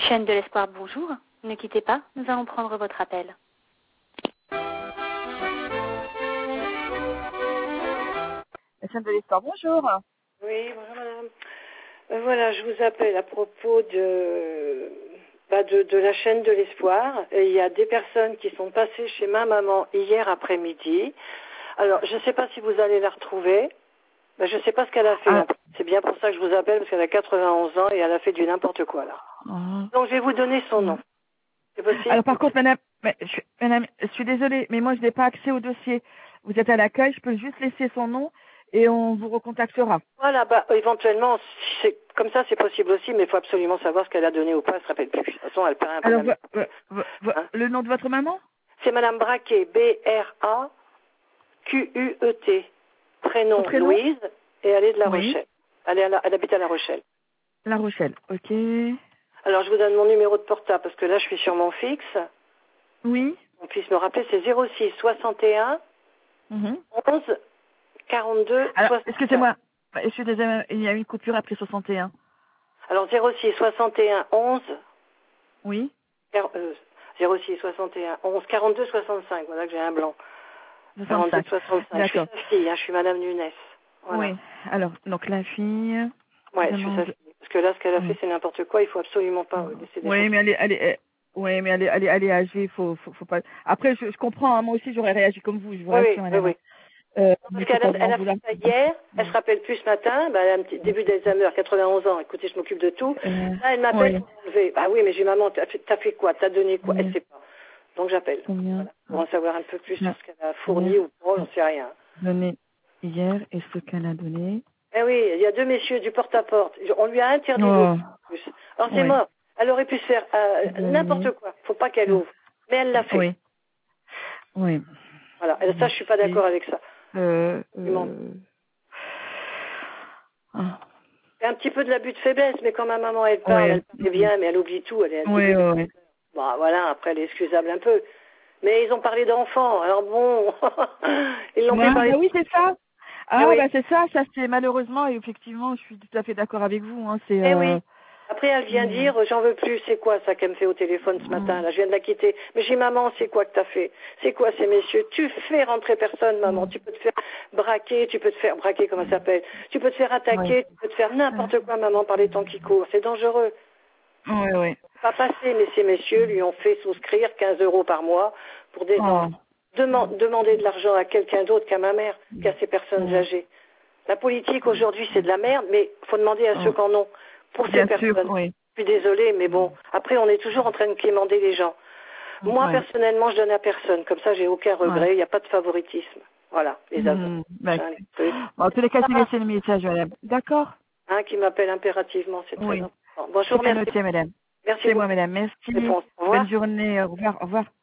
Chaîne de l'espoir, bonjour. Ne quittez pas, nous allons prendre votre appel. La chaîne de l'espoir, bonjour. Oui, bonjour madame. Voilà, je vous appelle à propos de la chaîne de l'espoir. Et il y a des personnes qui sont passées chez ma maman hier après-midi. Alors, je ne sais pas si vous allez la retrouver. Ben, je ne sais pas ce qu'elle a fait. C'est bien pour ça que je vous appelle, parce qu'elle a 91 ans et elle a fait du n'importe quoi là. Donc, je vais vous donner son nom. C'est possible? Alors par contre, madame, je suis désolée, mais moi je n'ai pas accès au dossier. Vous êtes à l'accueil, je peux juste laisser son nom et on vous recontactera. Voilà, bah éventuellement, comme ça c'est possible aussi, mais il faut absolument savoir ce qu'elle a donné ou pas, elle ne se rappelle plus. De toute façon, elle paraît un peu. Alors, Hein? le nom de votre maman? C'est madame Braquet, B-R-A-Q-U-E-T. Prénom Louise, et elle est de La Rochelle. Elle habite à La Rochelle. La Rochelle, ok. Alors, je vous donne mon numéro de portable, parce que là, je suis sur mon fixe. Oui. On puisse me rappeler, c'est 06 61 11 42 Alors, 65. excusez-moi, je suis désolée, il y a une coupure après 61. Alors, 06 61 11. Oui. 06 61 11 42 65. Voilà que j'ai un blanc. 65. 65. D'accord. Je suis sa fille, je suis madame Nunes. Voilà. Oui. Alors, donc la fille. Ouais, je suis sa fille. Parce que là, ce qu'elle a fait, c'est n'importe quoi. Il faut absolument pas laisser des choses. Oui, mais elle est âgée. Faut pas. Après, je comprends. Hein, moi aussi, j'aurais réagi comme vous. Je vous rassure, madame. Oui. Parce qu'elle a fait ça hier. Elle se rappelle plus ce matin. Bah, elle a un petit début d'Alzheimer, 91 ans. Écoutez, je m'occupe de tout. Là, elle m'appelle pour enlever. Bah oui, mais j'ai maman. T'as fait quoi? T'as donné quoi? Elle sait pas. Donc j'appelle. Voilà. Pour en savoir un peu plus sur ce qu'elle a fourni ou pas, j'en sais rien. Donné hier et ce qu'elle a donné. Eh oui, il y a deux messieurs du porte-à-porte. On lui a interdit d'ouvrir plus. Alors c'est mort. Elle aurait pu se faire n'importe quoi. Faut pas qu'elle ouvre. Mais elle l'a fait. Oui. Voilà. Et ça, je suis pas d'accord avec ça. C'est un petit peu de l'abus de faiblesse, mais quand ma maman elle parle, elle parle bien, mais elle oublie tout. Elle est Bon, voilà, après elle est excusable un peu. Mais ils ont parlé d'enfants, alors bon, ils l'ont fait parler. Oui, c'est ça. C'est ça, c'est malheureusement, et effectivement, je suis tout à fait d'accord avec vous. Hein, oui. Après, elle vient dire, j'en veux plus, c'est quoi ça qu'elle me fait au téléphone ce matin, là, je viens de la quitter. Mais j'ai maman, c'est quoi que t'as fait? C'est quoi ces messieurs? Tu fais rentrer personne, maman, tu peux te faire braquer, comment ça s'appelle? Tu peux te faire attaquer, tu peux te faire n'importe quoi, maman, par les temps qui courent, c'est dangereux. Oui. Pas passé, mais ces messieurs lui ont fait souscrire 15 € par mois pour des enfants. Demander de l'argent à quelqu'un d'autre qu'à ma mère, qu'à ces personnes âgées. La politique aujourd'hui c'est de la merde, mais faut demander à ceux qui en ont. Pour ces personnes. Je suis désolée, mais bon, après on est toujours en train de quémander les gens. Moi personnellement, je donne à personne, comme ça j'ai aucun regret, il n'y a pas de favoritisme. Voilà, les aveux. En tous les cas, c'est laisser le message, madame. D'accord. Qui m'appelle impérativement, c'est très important. Bon, je vous remercie. Madame. Merci C'est moi, madame. Merci. Bonne Bonne journée. Au revoir.